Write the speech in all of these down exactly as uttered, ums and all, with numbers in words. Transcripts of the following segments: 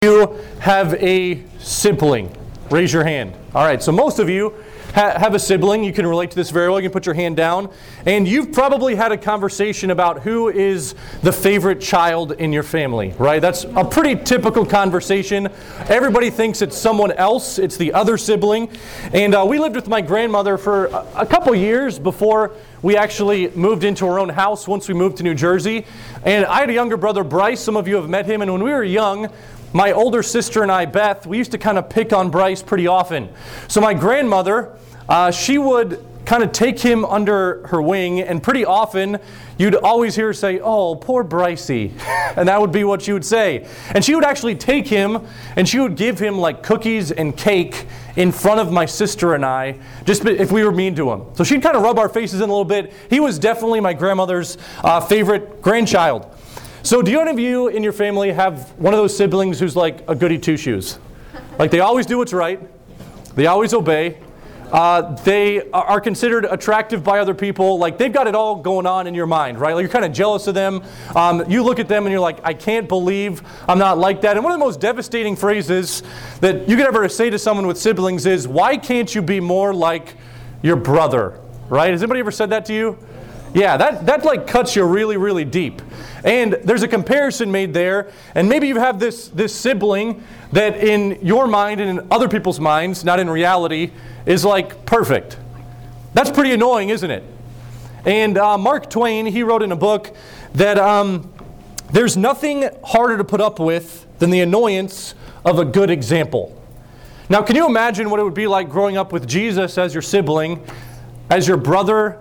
You have a sibling? Raise your hand. All right, so most of you ha- have a sibling. You can relate to this very well. You can put your hand down. And you've probably had a conversation about who is the favorite child in your family, right? That's a pretty typical conversation. Everybody thinks it's someone else. It's the other sibling. And uh, we lived with my grandmother for a, a couple years before we actually moved into our own house once we moved to New Jersey. And I had a younger brother, Bryce. Some of you have met him. And when we were young, my older sister and I, Beth, we used to kind of pick on Bryce pretty often. So my grandmother, uh, she would kind of take him under her wing, and pretty often you'd always hear her say, "Oh, poor Brycey." And that would be what she would say. And she would actually take him and she would give him like cookies and cake in front of my sister and I, just if we were mean to him. So she'd kind of rub our faces in a little bit. He was definitely my grandmother's uh, favorite grandchild. So do any of you in your family have one of those siblings who's like a goody two-shoes? Like they always do what's right. They always obey. Uh, they are considered attractive by other people. Like they've got it all going on in your mind, right? Like you're kind of jealous of them. Um, you look at them and you're like, I can't believe I'm not like that. And one of the most devastating phrases that you could ever say to someone with siblings is, why can't you be more like your brother? Right? Has anybody ever said that to you? Yeah, that, that like cuts you really, really deep. And there's a comparison made there, and maybe you have this, this sibling that in your mind and in other people's minds, not in reality, is like perfect. That's pretty annoying, isn't it? And uh, Mark Twain, he wrote in a book that um, there's nothing harder to put up with than the annoyance of a good example. Now, can you imagine what it would be like growing up with Jesus as your sibling, as your brother?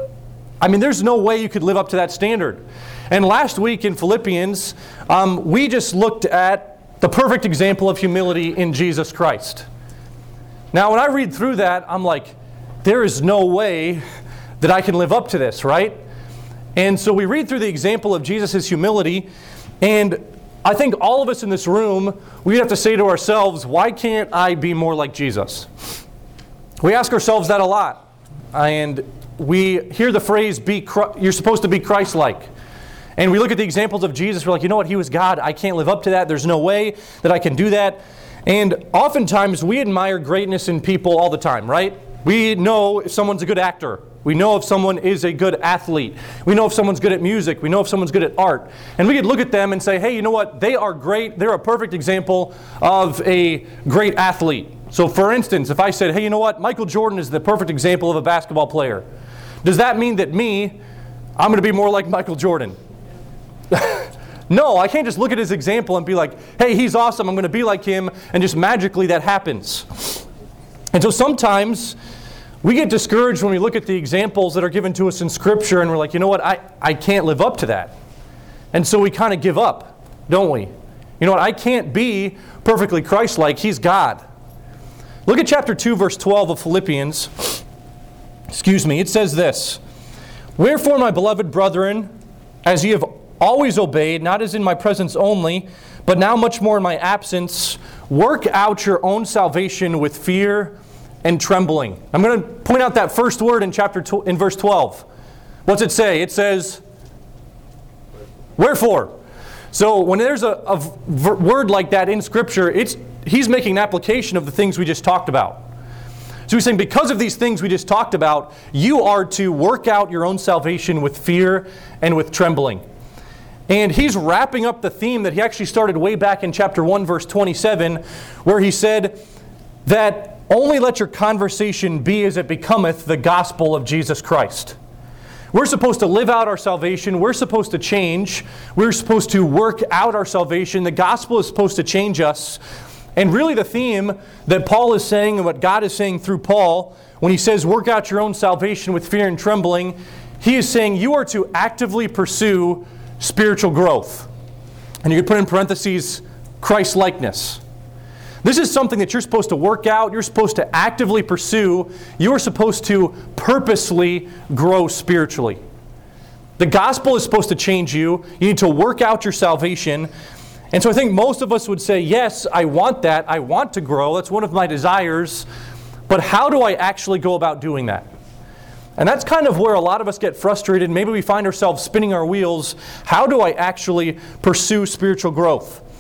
I mean, there's no way you could live up to that standard. And last week in Philippians, um, we just looked at the perfect example of humility in Jesus Christ. Now, when I read through that, I'm like, there is no way that I can live up to this, right? And so we read through the example of Jesus' humility, and I think all of us in this room, we have to say to ourselves, why can't I be more like Jesus? We ask ourselves that a lot. And we hear the phrase, "Be you're supposed to be Christ-like." And we look at the examples of Jesus, we're like, you know what, he was God. I can't live up to that. There's no way that I can do that. And oftentimes we admire greatness in people all the time, right? We know if someone's a good actor. We know if someone is a good athlete. We know if someone's good at music. We know if someone's good at art. And we could look at them and say, hey, you know what, they are great. They're a perfect example of a great athlete. So for instance, if I said, hey, you know what, Michael Jordan is the perfect example of a basketball player. Does that mean that me, I'm going to be more like Michael Jordan? No, I can't just look at his example and be like, hey, he's awesome, I'm going to be like him, and just magically that happens. And so sometimes we get discouraged when we look at the examples that are given to us in Scripture, and we're like, you know what, I, I can't live up to that. And so we kind of give up, don't we? You know what, I can't be perfectly Christ-like. He's God. Look at chapter two, verse twelve of Philippians. Excuse me, it says this, "Wherefore, my beloved brethren, as ye have always obeyed, not as in my presence only, but now much more in my absence, work out your own salvation with fear and trembling." I'm going to point out that first word in chapter tw- in verse twelve. What's it say? It says, "Wherefore." So when there's a, a v- word like that in Scripture, it's he's making an application of the things we just talked about. So he's saying, because of these things we just talked about, you are to work out your own salvation with fear and with trembling. And he's wrapping up the theme that he actually started way back in chapter one, verse twenty-seven, where he said that only let your conversation be as it becometh the gospel of Jesus Christ. We're supposed to live out our salvation. We're supposed to change. We're supposed to work out our salvation. The gospel is supposed to change us. And really the theme that Paul is saying and what God is saying through Paul, when he says work out your own salvation with fear and trembling, he is saying you are to actively pursue spiritual growth. And you could put in parentheses, Christ-likeness. This is something that you're supposed to work out. You're supposed to actively pursue. You are supposed to purposely grow spiritually. The gospel is supposed to change you. You need to work out your salvation. And so I think most of us would say, yes, I want that. I want to grow. That's one of my desires. But how do I actually go about doing that? And that's kind of where a lot of us get frustrated. Maybe we find ourselves spinning our wheels. How do I actually pursue spiritual growth?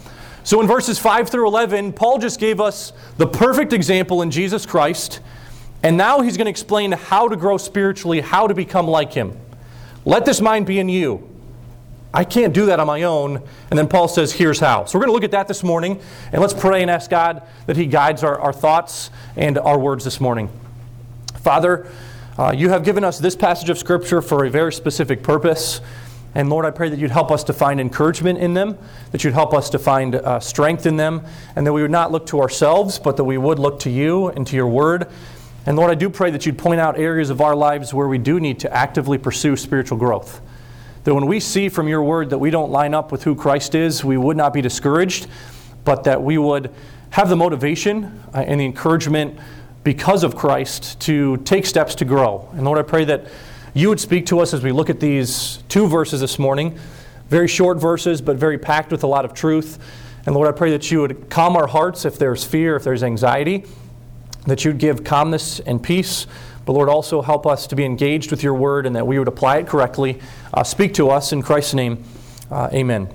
So in verses five through eleven, Paul just gave us the perfect example in Jesus Christ, and now he's going to explain how to grow spiritually, how to become like him. Let this mind be in you. I can't do that on my own. And then Paul says, here's how. So we're going to look at that this morning, and let's pray and ask God that he guides our, our thoughts and our words this morning. Father, uh, you have given us this passage of Scripture for a very specific purpose. And Lord, I pray that you'd help us to find encouragement in them, that you'd help us to find uh, strength in them, and that we would not look to ourselves, but that we would look to you and to your word. And Lord, I do pray that you'd point out areas of our lives where we do need to actively pursue spiritual growth. That when we see from your word that we don't line up with who Christ is, we would not be discouraged, but that we would have the motivation uh, and the encouragement because of Christ to take steps to grow. And Lord, I pray that you would speak to us as we look at these two verses this morning. Very short verses, but very packed with a lot of truth. And Lord, I pray that you would calm our hearts if there's fear, if there's anxiety, that you'd give calmness and peace. But Lord, also help us to be engaged with your word and that we would apply it correctly. Uh, speak to us in Christ's name. Uh, amen.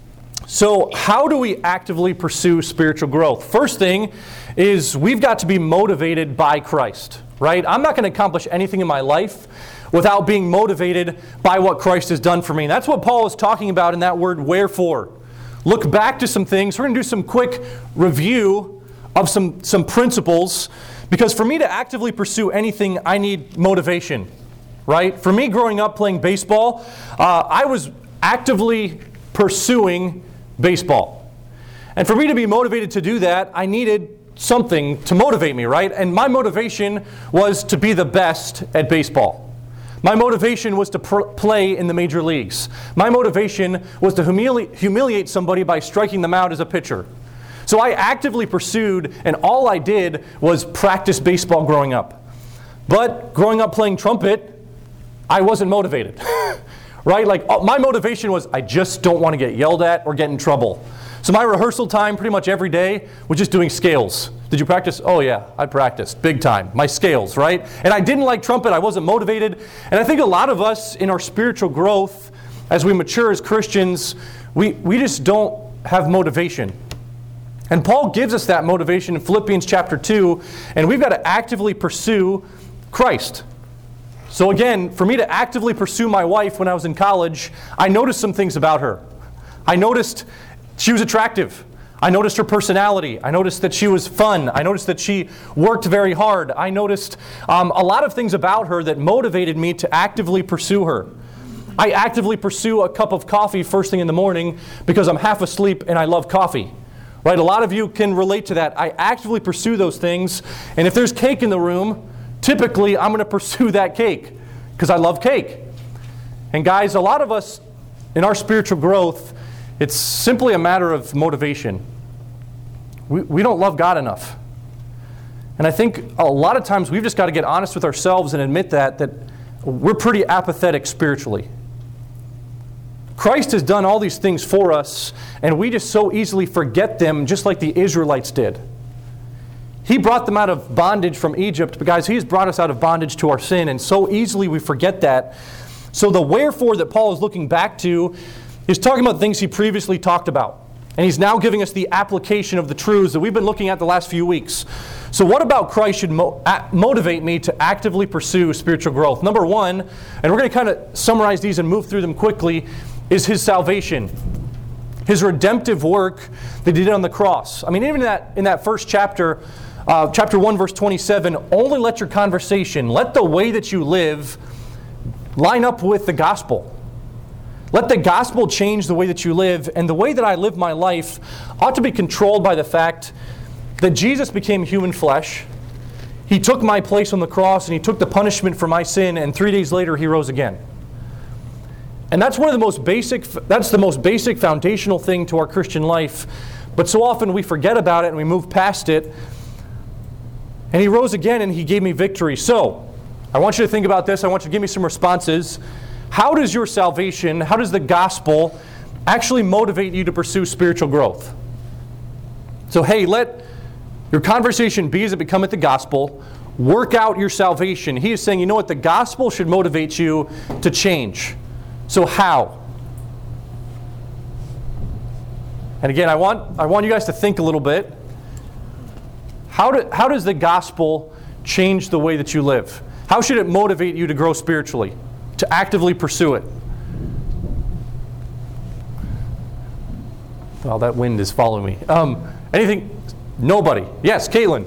So how do we actively pursue spiritual growth? First thing is we've got to be motivated by Christ, right? I'm not going to accomplish anything in my life without being motivated by what Christ has done for me. And that's what Paul is talking about in that word, wherefore. Look back to some things. We're going to do some quick review of some, some principles. Because for me to actively pursue anything, I need motivation, right? For me, growing up playing baseball, uh, I was actively pursuing baseball. And for me to be motivated to do that, I needed something to motivate me, right? And my motivation was to be the best at baseball. My motivation was to pr- play in the major leagues. My motivation was to humili- humiliate somebody by striking them out as a pitcher. So I actively pursued, and all I did was practice baseball growing up. But growing up playing trumpet, I wasn't motivated. Right? Like, my motivation was I just don't want to get yelled at or get in trouble. So my rehearsal time pretty much every day was just doing scales. Did you practice? Oh yeah, I practiced big time. My scales, right? And I didn't like trumpet. I wasn't motivated. And I think a lot of us in our spiritual growth, as we mature as Christians, we, we just don't have motivation. And Paul gives us that motivation in Philippians chapter two, and we've got to actively pursue Christ. So again, for me to actively pursue my wife when I was in college, I noticed some things about her. I noticed she was attractive. I noticed her personality. I noticed that she was fun. I noticed that she worked very hard. I noticed um, a lot of things about her that motivated me to actively pursue her. I actively pursue a cup of coffee first thing in the morning because I'm half asleep and I love coffee. Right? A lot of you can relate to that. I actively pursue those things. And if there's cake in the room, typically I'm going to pursue that cake because I love cake. And guys, a lot of us in our spiritual growth, it's simply a matter of motivation. We, we don't love God enough. And I think a lot of times we've just got to get honest with ourselves and admit that, that we're pretty apathetic spiritually. Christ has done all these things for us, and we just so easily forget them, just like the Israelites did. He brought them out of bondage from Egypt, but guys, He's brought us out of bondage to our sin, and so easily we forget that. So the wherefore that Paul is looking back to is talking about things he previously talked about. And he's now giving us the application of the truths that we've been looking at the last few weeks. So what about Christ should mo- motivate me to actively pursue spiritual growth? Number one, and we're going to kind of summarize these and move through them quickly, is His salvation. His redemptive work that He did on the cross. I mean, even in that, in that first chapter, uh, chapter one, verse twenty-seven, only let your conversation, let the way that you live line up with the gospel. Let the gospel change the way that you live, and the way that I live my life ought to be controlled by the fact that Jesus became human flesh. He took my place on the cross, and He took the punishment for my sin, and three days later He rose again. And that's one of the most basic, that's the most basic foundational thing to our Christian life. But so often we forget about it and we move past it. And He rose again and He gave me victory. So, I want you to think about this. I want you to give me some responses. How does your salvation, how does the gospel actually motivate you to pursue spiritual growth? So hey, let your conversation be as it becometh the gospel. Work out your salvation. He is saying, you know what? The gospel should motivate you to change. So how? And again, I want, I want you guys to think a little bit. How, do, how does the gospel change the way that you live? How should it motivate you to grow spiritually, to actively pursue it? Well, that wind is following me. Um, anything? Nobody. Yes, Caitlin.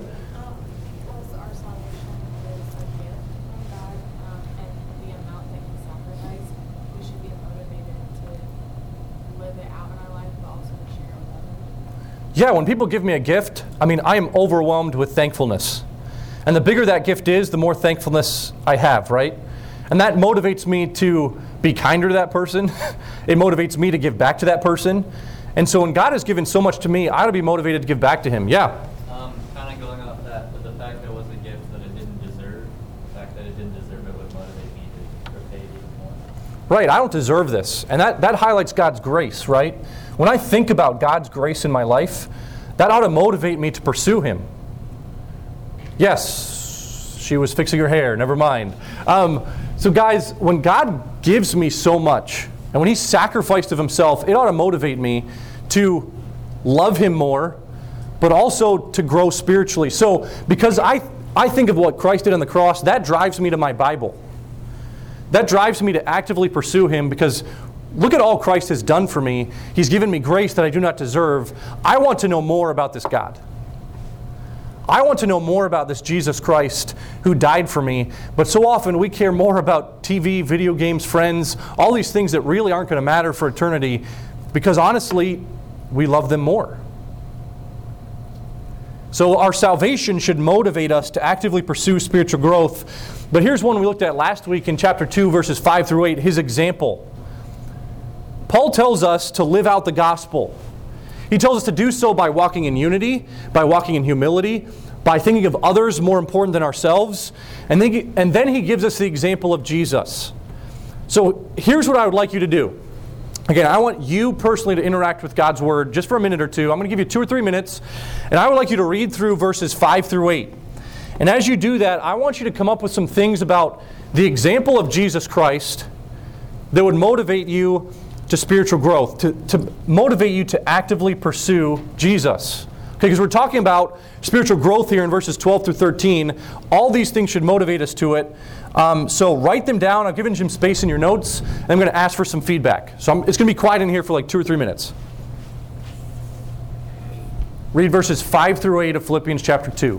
Yeah, when people give me a gift, I mean, I am overwhelmed with thankfulness. And the bigger that gift is, the more thankfulness I have, right? And that motivates me to be kinder to that person. It motivates me to give back to that person. And so when God has given so much to me, I ought to be motivated to give back to Him. Yeah? Um, kind of going off that, but the fact that it was a gift that it didn't deserve, the fact that it didn't deserve it would motivate me to repay it even more. Right, I don't deserve this. And that, that highlights God's grace, right? When I think about God's grace in my life, that ought to motivate me to pursue Him. Yes, she was fixing her hair, never mind. Um, so guys, when God gives me so much, and when He sacrificed of Himself, it ought to motivate me to love Him more, but also to grow spiritually. So because I, I think of what Christ did on the cross, that drives me to my Bible. That drives me to actively pursue Him because look at all Christ has done for me. He's given me grace that I do not deserve. I want to know more about this God. I want to know more about this Jesus Christ who died for me. But so often we care more about T V, video games, friends, all these things that really aren't going to matter for eternity because honestly, we love them more. So our salvation should motivate us to actively pursue spiritual growth. But here's one we looked at last week in chapter two, verses five through eight, his example. Paul tells us to live out the gospel. He tells us to do so by walking in unity, by walking in humility, by thinking of others more important than ourselves. And then, and then he gives us the example of Jesus. So here's what I would like you to do. Again, I want you personally to interact with God's Word just for a minute or two. I'm going to give you two or three minutes. And I would like you to read through verses five through eight. And as you do that, I want you to come up with some things about the example of Jesus Christ that would motivate you to spiritual growth, to, to motivate you to actively pursue Jesus. Okay, because we're talking about spiritual growth here in verses twelve through thirteen. All these things should motivate us to it. Um, so write them down. I've given you some space in your notes, and I'm going to ask for some feedback. So I'm, it's going to be quiet in here for like two or three minutes. Read verses five through eight of Philippians chapter two.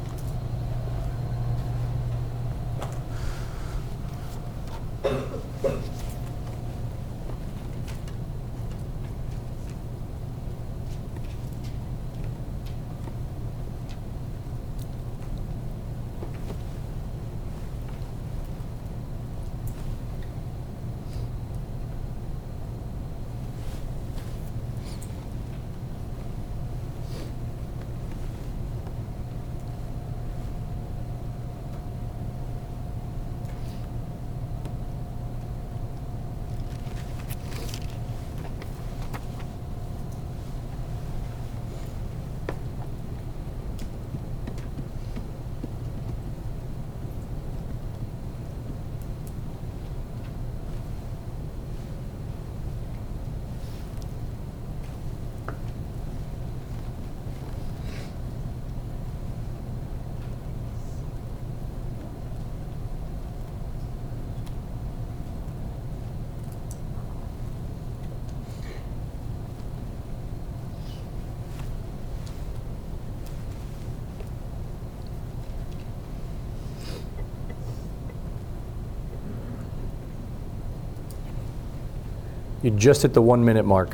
You just hit the one minute mark.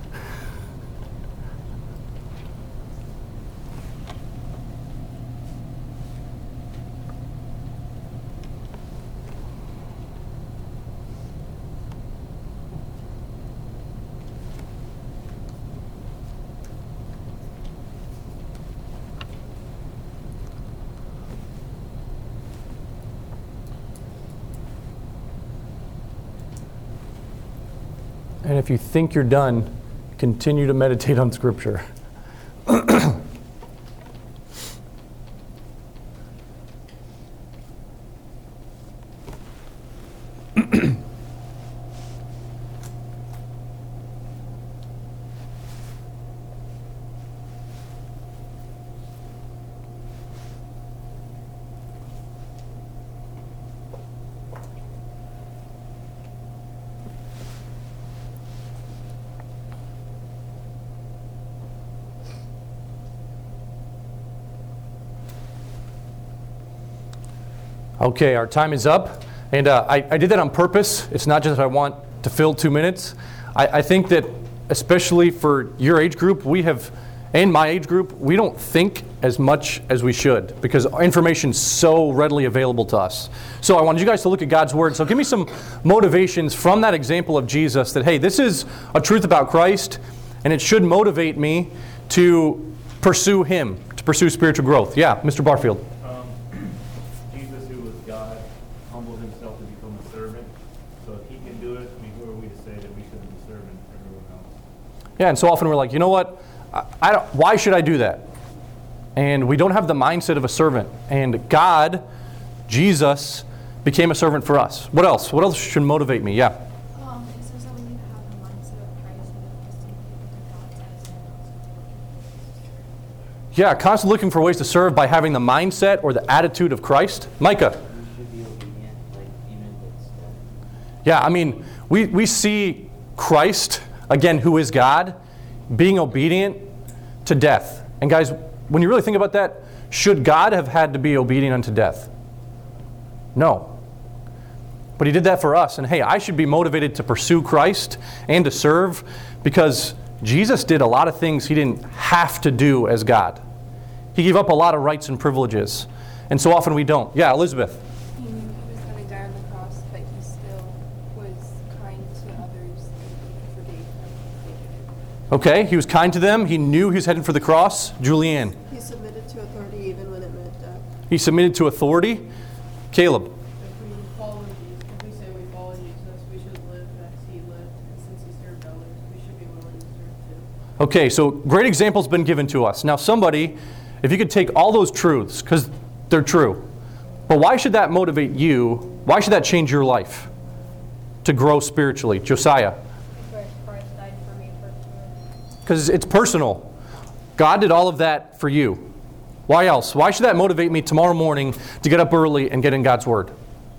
And if you think you're done, continue to meditate on Scripture. Okay, our time is up. And uh, I, I did that on purpose. It's not just that I want to fill two minutes. I, I think that especially for your age group, we have, and my age group, we don't think as much as we should because information's so readily available to us. So I wanted you guys to look at God's Word. So give me some motivations from that example of Jesus that, hey, this is a truth about Christ, and it should motivate me to pursue Him, to pursue spiritual growth. Yeah, Mister Barfield. Um, Jesus, who was God, humbled himself to become a servant. So if he can do it, I mean, who are we to say that we shouldn't be serving everyone else? Yeah, and so often we're like, you know what? I, I don't, why should I do that? And we don't have the mindset of a servant. And God, Jesus, became a servant for us. What else? What else should motivate me? Yeah. Um, is there something you have the mindset of Christ and just take people to God's eyes? Yeah, constantly looking for ways to serve by having the mindset or the attitude of Christ. Micah. We should be obedient, like even if it's death. Yeah, I mean, we, we see Christ, again, who is God, being obedient to death. And guys, when you really think about that, should God have had to be obedient unto death? No. But He did that for us. And hey, I should be motivated to pursue Christ and to serve because Jesus did a lot of things He didn't have to do as God. He gave up a lot of rights and privileges. And so often we don't. Yeah, Elizabeth. He knew he was going to die on the cross, but he still was kind to others and even forgave them. Okay, He was kind to them. He knew He was heading for the cross. Julianne. He submitted to authority even when it meant death. He submitted to authority. Caleb. If we follow Jesus, if we say we follow Jesus, we should live as He lived, and since He served others, we should be willing to serve too. Okay, so great examples been given to us. Now somebody, if you could take all those truths, because they're true, but why should that motivate you? Why should that change your life to grow spiritually? Josiah. Because Christ died for me personally. Because it's personal. God did all of that for you. Why else? Why should that motivate me tomorrow morning to get up early and get in God's Word?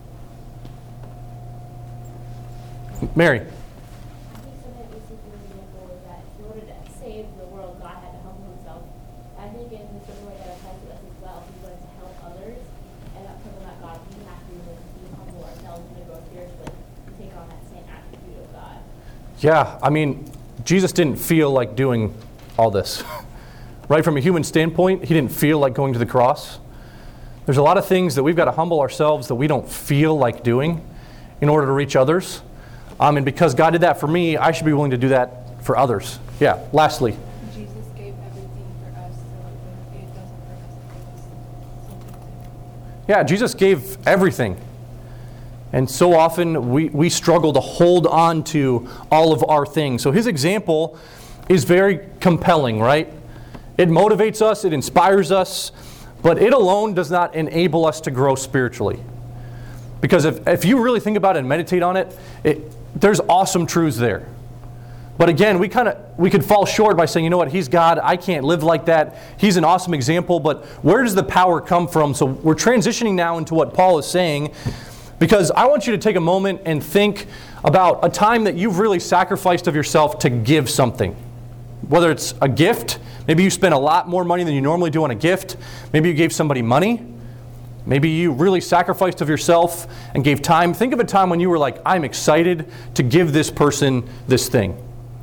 Mary. I think something we see from the example is that in order to save the world, God had to humble Himself. I think in the same way that applies to us as well. If we wanted to help others and not something that God, we have to be humble ourselves and to grow spiritually and take on that same attribute of God. Yeah, I mean, Jesus didn't feel like doing all this. Right, from a human standpoint, He didn't feel like going to the cross. There's a lot of things that we've got to humble ourselves that we don't feel like doing in order to reach others. Um, and because God did that for me, I should be willing to do that for others. Yeah, lastly. Jesus gave everything for us, so it doesn't hurt us to give us something to. Yeah, Jesus gave everything. And so often we, we struggle to hold on to all of our things. So His example is very compelling, right? It motivates us, it inspires us, but it alone does not enable us to grow spiritually. Because if, if you really think about it and meditate on it, it there's awesome truths there. But again, we kind of we could fall short by saying, you know what, He's God, I can't live like that. He's an awesome example, but where does the power come from? So we're transitioning now into what Paul is saying, because I want you to take a moment and think about a time that you've really sacrificed of yourself to give something. Whether it's a gift, maybe you spent a lot more money than you normally do on a gift. Maybe you gave somebody money. Maybe you really sacrificed of yourself and gave time. Think of a time when you were like, I'm excited to give this person this thing.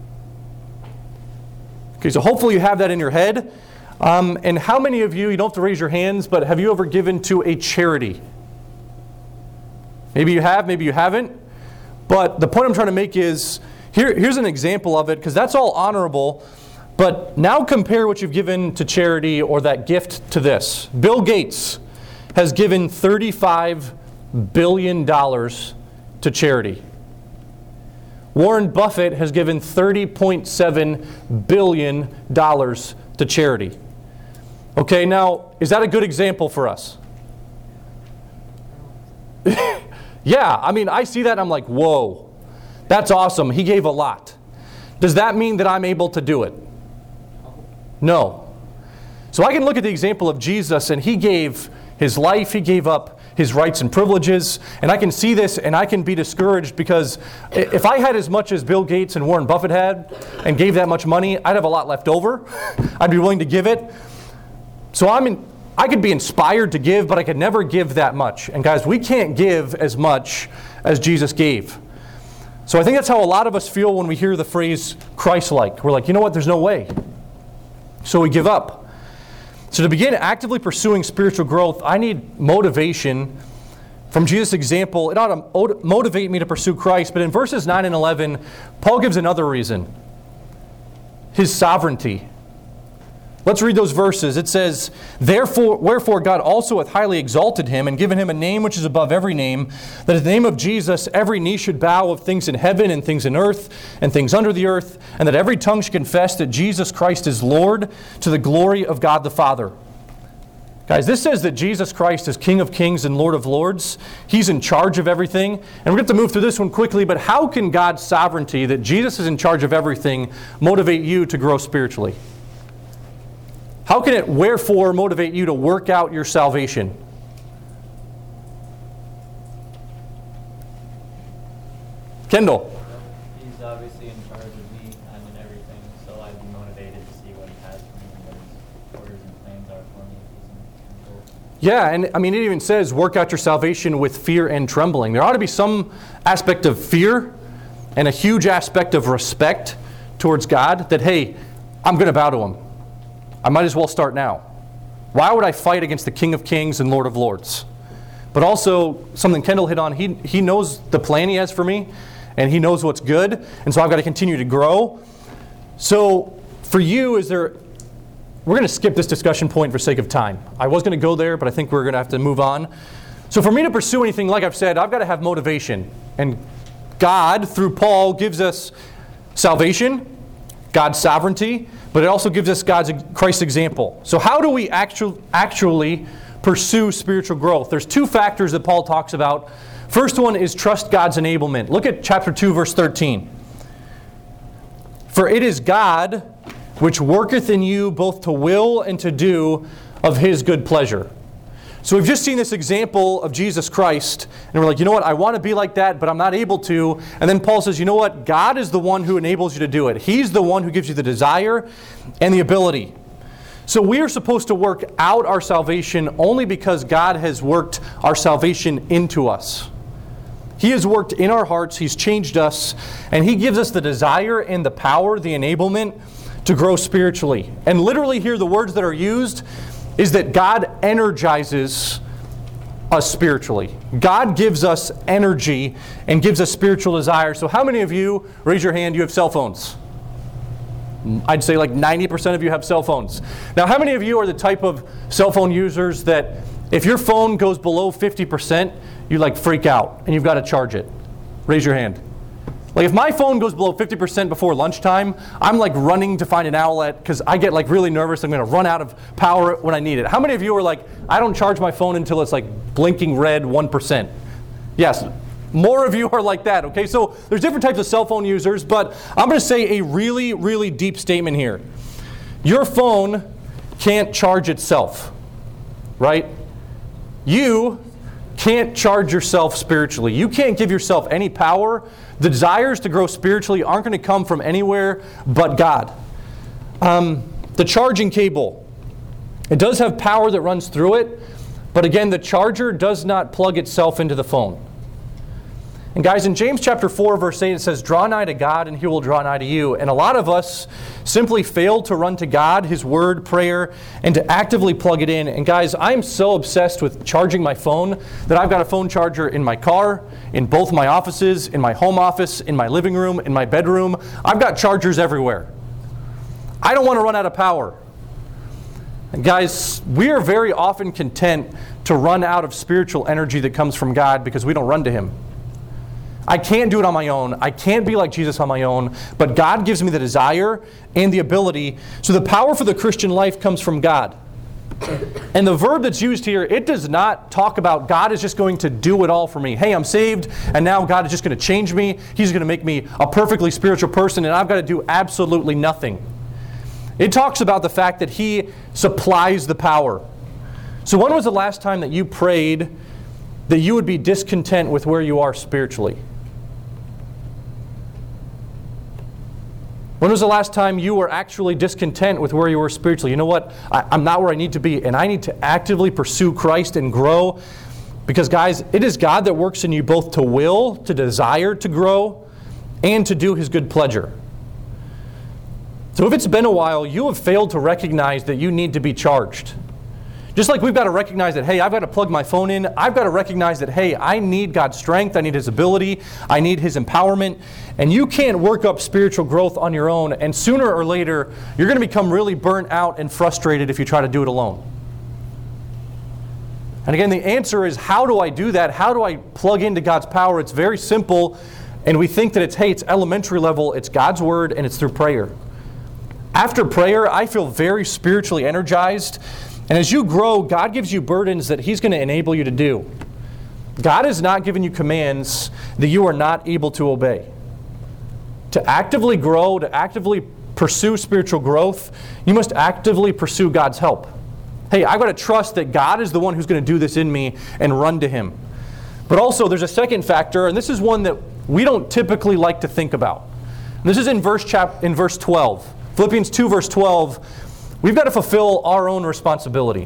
Okay, so hopefully you have that in your head. Um, and how many of you, you don't have to raise your hands, but have you ever given to a charity? Maybe you have, maybe you haven't. But the point I'm trying to make is, here, here's an example of it, because that's all honorable. But now compare what you've given to charity or that gift to this. Bill Gates has given thirty-five billion dollars to charity. Warren Buffett has given thirty point seven billion dollars to charity. Okay, now, is that a good example for us? Yeah, I mean, I see that and I'm like, whoa, that's awesome. He gave a lot. Does that mean that I'm able to do it? No. So I can look at the example of Jesus, and He gave His life, He gave up His rights and privileges, and I can see this and I can be discouraged, because if I had as much as Bill Gates and Warren Buffett had and gave that much money, I'd have a lot left over. I'd be willing to give it. So I'm in, I could be inspired to give, but I could never give that much. And guys, we can't give as much as Jesus gave. So I think that's how a lot of us feel when we hear the phrase Christ-like. We're like, you know what, there's no way. So we give up. So to begin actively pursuing spiritual growth, I need motivation from Jesus' example. It ought to motivate me to pursue Christ. But in verses nine and eleven, Paul gives another reason. His sovereignty. Let's read those verses. It says, Therefore, wherefore God also hath highly exalted him, and given him a name which is above every name, that at the name of Jesus every knee should bow, of things in heaven and things in earth and things under the earth, and that every tongue should confess that Jesus Christ is Lord, to the glory of God the Father. Guys, this says that Jesus Christ is King of kings and Lord of lords. He's in charge of everything. And we're going to have to move through this one quickly, but how can God's sovereignty, that Jesus is in charge of everything, motivate you to grow spiritually? How can it, wherefore, motivate you to work out your salvation? Kendall. He's obviously in charge of me and in everything, so I'd be motivated to see what he has for me and what his orders and plans are for me if he's in control. Yeah, and I mean, it even says, work out your salvation with fear and trembling. There ought to be some aspect of fear and a huge aspect of respect towards God that, hey, I'm going to bow to Him. I might as well start now. Why would I fight against the King of Kings and Lord of Lords? But also, something Kendall hit on, he, he knows the plan He has for me, and He knows what's good, and so I've got to continue to grow. So, for you, is there... We're going to skip this discussion point for sake of time. I was going to go there, but I think we're going to have to move on. So for me to pursue anything, like I've said, I've got to have motivation. And God, through Paul, gives us salvation, God's sovereignty, but it also gives us God's Christ's example. So how do we actually actually pursue spiritual growth? There's two factors that Paul talks about. First one is trust God's enablement. Look at chapter two, verse thirteen. For it is God which worketh in you both to will and to do of His good pleasure. So we've just seen this example of Jesus Christ, and we're like, you know what, I want to be like that, but I'm not able to. And then Paul says, you know what, God is the one who enables you to do it. He's the one who gives you the desire and the ability. So we are supposed to work out our salvation only because God has worked our salvation into us. He has worked in our hearts, He's changed us, and He gives us the desire and the power, the enablement to grow spiritually. And literally here the words that are used is that God energizes us spiritually. God gives us energy and gives us spiritual desire. So how many of you, raise your hand, you have cell phones? I'd say like ninety percent of you have cell phones. Now how many of you are the type of cell phone users that if your phone goes below fifty percent, you like freak out and you've got to charge it? Raise your hand. Like if my phone goes below fifty percent before lunchtime, I'm like running to find an outlet because I get like really nervous. I'm going to run out of power when I need it. How many of you are like, I don't charge my phone until it's like blinking red one percent? Yes, more of you are like that, okay? So there's different types of cell phone users, but I'm going to say a really, really deep statement here. Your phone can't charge itself, right? You can't charge yourself spiritually. You can't give yourself any power. The desires to grow spiritually aren't going to come from anywhere but God. Um, the charging cable, it does have power that runs through it, but again, the charger does not plug itself into the phone. And guys, in James chapter four, verse eight, it says, draw nigh to God and He will draw nigh to you. And a lot of us simply fail to run to God, His Word, prayer, and to actively plug it in. And guys, I'm so obsessed with charging my phone that I've got a phone charger in my car, in both my offices, in my home office, in my living room, in my bedroom. I've got chargers everywhere. I don't want to run out of power. And guys, we are very often content to run out of spiritual energy that comes from God because we don't run to Him. I can't do it on my own. I can't be like Jesus on my own. But God gives me the desire and the ability. So the power for the Christian life comes from God. And the verb that's used here, it does not talk about God is just going to do it all for me. Hey, I'm saved, and now God is just going to change me. He's going to make me a perfectly spiritual person, and I've got to do absolutely nothing. It talks about the fact that He supplies the power. So when was the last time that you prayed that you would be discontent with where you are spiritually? When was the last time you were actually discontent with where you were spiritually? You know what? I, I'm not where I need to be, and I need to actively pursue Christ and grow. Because, guys, it is God that works in you both to will, to desire to grow, and to do His good pleasure. So if it's been a while, you have failed to recognize that you need to be charged. Just like we've got to recognize that, hey, I've got to plug my phone in. I've got to recognize that, hey, I need God's strength. I need His ability. I need His empowerment. And you can't work up spiritual growth on your own. And sooner or later, you're going to become really burnt out and frustrated if you try to do it alone. And again, the answer is, how do I do that? How do I plug into God's power? It's very simple. And we think that it's, hey, it's elementary level. It's God's Word, and it's through prayer. After prayer, I feel very spiritually energized. And as you grow, God gives you burdens that He's going to enable you to do. God has not given you commands that you are not able to obey. To actively grow, to actively pursue spiritual growth, you must actively pursue God's help. Hey, I've got to trust that God is the one who's going to do this in me and run to Him. But also, there's a second factor, and this is one that we don't typically like to think about. And this is in verse chap- in verse twelve. Philippians two, verse twelve. We've got to fulfill our own responsibility.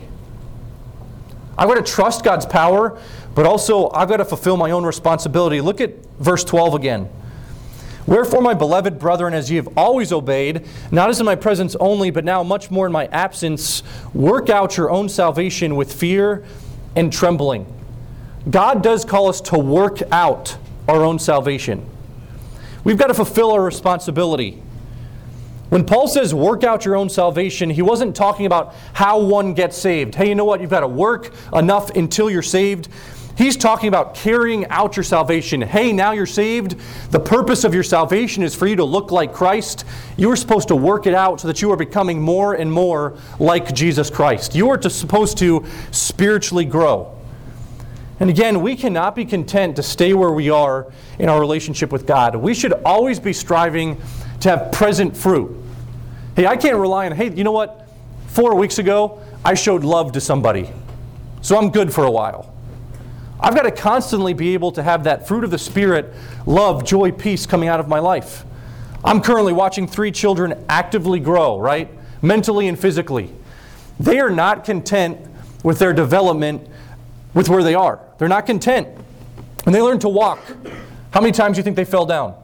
I've got to trust God's power, but also I've got to fulfill my own responsibility. Look at verse twelve again. Wherefore, my beloved brethren, as ye have always obeyed, not as in my presence only, but now much more in my absence, work out your own salvation with fear and trembling. God does call us to work out our own salvation. We've got to fulfill our responsibility. When Paul says work out your own salvation, he wasn't talking about how one gets saved. Hey, you know what? You've got to work enough until you're saved. He's talking about carrying out your salvation. Hey, now you're saved. The purpose of your salvation is for you to look like Christ. You are supposed to work it out so that you are becoming more and more like Jesus Christ. You are to, supposed to spiritually grow. And again, we cannot be content to stay where we are in our relationship with God. We should always be striving to have present fruit. Hey, I can't rely on, hey, you know what? Four weeks ago, I showed love to somebody. So I'm good for a while. I've got to constantly be able to have that fruit of the Spirit, love, joy, peace coming out of my life. I'm currently watching three children actively grow, right? Mentally and physically. They are not content with their development with where they are. They're not content. When they learn to walk, how many times do you think they fell down?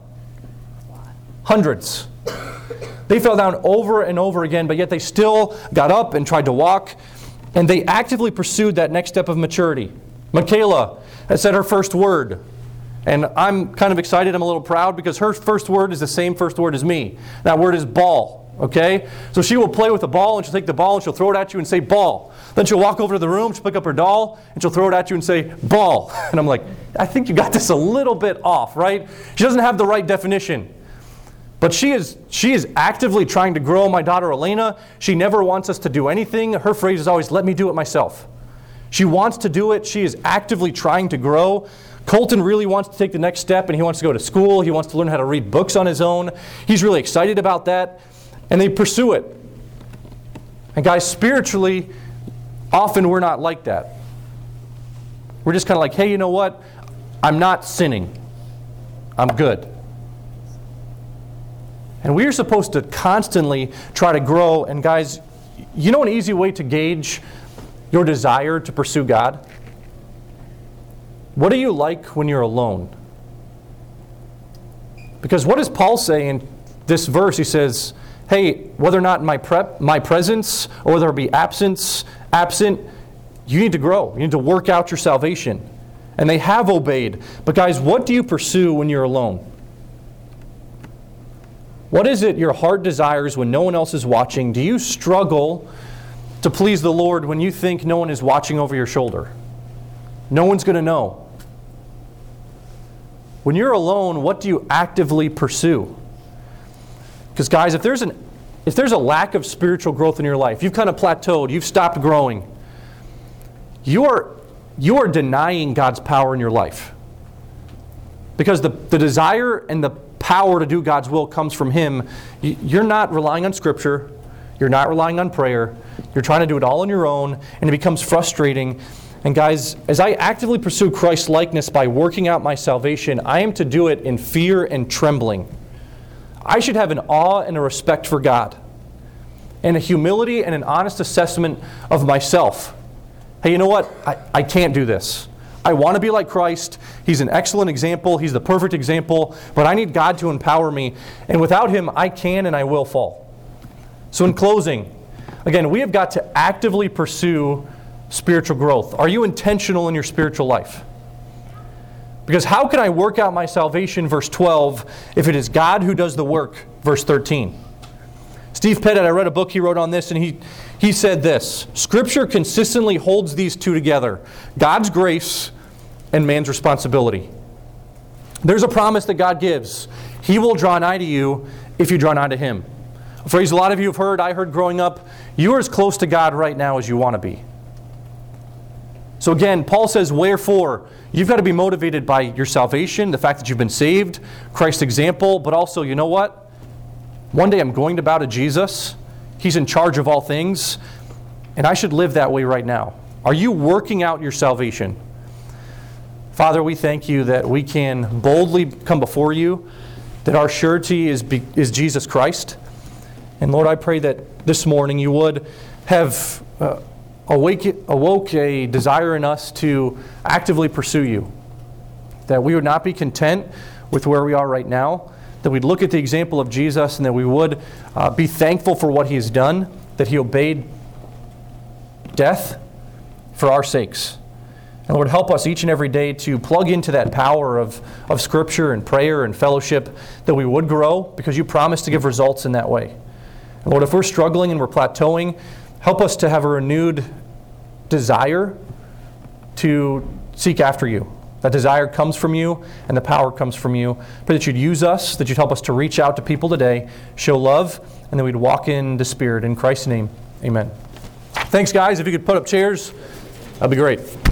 Hundreds. They fell down over and over again, but yet they still got up and tried to walk, and they actively pursued that next step of maturity. Michaela has said her first word, and I'm kind of excited, I'm a little proud, because her first word is the same first word as me. That word is ball, okay? So she will play with the ball, and she'll take the ball, and she'll throw it at you and say, ball. Then she'll walk over to the room, she'll pick up her doll, and she'll throw it at you and say, ball. And I'm like, I think you got this a little bit off, right? She doesn't have the right definition. But she is she is actively trying to grow. My daughter Elena, she never wants us to do anything. Her phrase is always, let me do it myself. She wants to do it. She is actively trying to grow. Colton really wants to take the next step, and he wants to go to school. He wants to learn how to read books on his own. He's really excited about that, and they pursue it. And guys, spiritually, often we're not like that. We're just kind of like, hey, you know what? I'm not sinning. I'm good. And we are supposed to constantly try to grow. And guys, you know an easy way to gauge your desire to pursue God? What are you like when you're alone? Because what does Paul say in this verse? He says, hey, whether or not in my prep, my presence, or whether it be absence, absent, you need to grow. You need to work out your salvation. And they have obeyed. But guys, what do you pursue when you're alone? What is it your heart desires when no one else is watching? Do you struggle to please the Lord when you think no one is watching over your shoulder? No one's going to know. When you're alone, what do you actively pursue? Because guys, if there's an if there's a lack of spiritual growth in your life, you've kind of plateaued, you've stopped growing, you are, you are denying God's power in your life. Because the, the desire and the power to do God's will comes from Him. You're not relying on Scripture. You're not relying on prayer. You're trying to do it all on your own, and it becomes frustrating. And guys, as I actively pursue Christ's likeness by working out my salvation, I am to do it in fear and trembling. I should have an awe and a respect for God, and a humility and an honest assessment of myself. Hey, you know what? I, I can't do this. I want to be like Christ. He's an excellent example. He's the perfect example. But I need God to empower me. And without Him, I can and I will fall. So in closing, again, we have got to actively pursue spiritual growth. Are you intentional in your spiritual life? Because how can I work out my salvation, verse twelve, if it is God who does the work, verse thirteen? Steve Pettit, I read a book he wrote on this, and he, he said this: Scripture consistently holds these two together, God's grace and man's responsibility. There's a promise that God gives. He will draw nigh to you if you draw nigh to Him. A phrase a lot of you have heard, I heard growing up, you are as close to God right now as you want to be. So again, Paul says, wherefore, you've got to be motivated by your salvation, the fact that you've been saved, Christ's example, but also, you know what? One day I'm going to bow to Jesus. He's in charge of all things, and I should live that way right now. Are you working out your salvation? Father, we thank you that we can boldly come before you, that our surety is, is Jesus Christ. And Lord, I pray that this morning you would have uh, awake, awoke a desire in us to actively pursue you, that we would not be content with where we are right now, that we'd look at the example of Jesus and that we would uh, be thankful for what He has done, that He obeyed death for our sakes. And Lord, help us each and every day to plug into that power of, of Scripture and prayer and fellowship, that we would grow, because you promised to give results in that way. And Lord, if we're struggling and we're plateauing, help us to have a renewed desire to seek after you. That desire comes from you, and the power comes from you. Pray that you'd use us, that you'd help us to reach out to people today, show love, and that we'd walk in the Spirit. In Christ's name, amen. Thanks, guys. If you could put up chairs, that'd be great.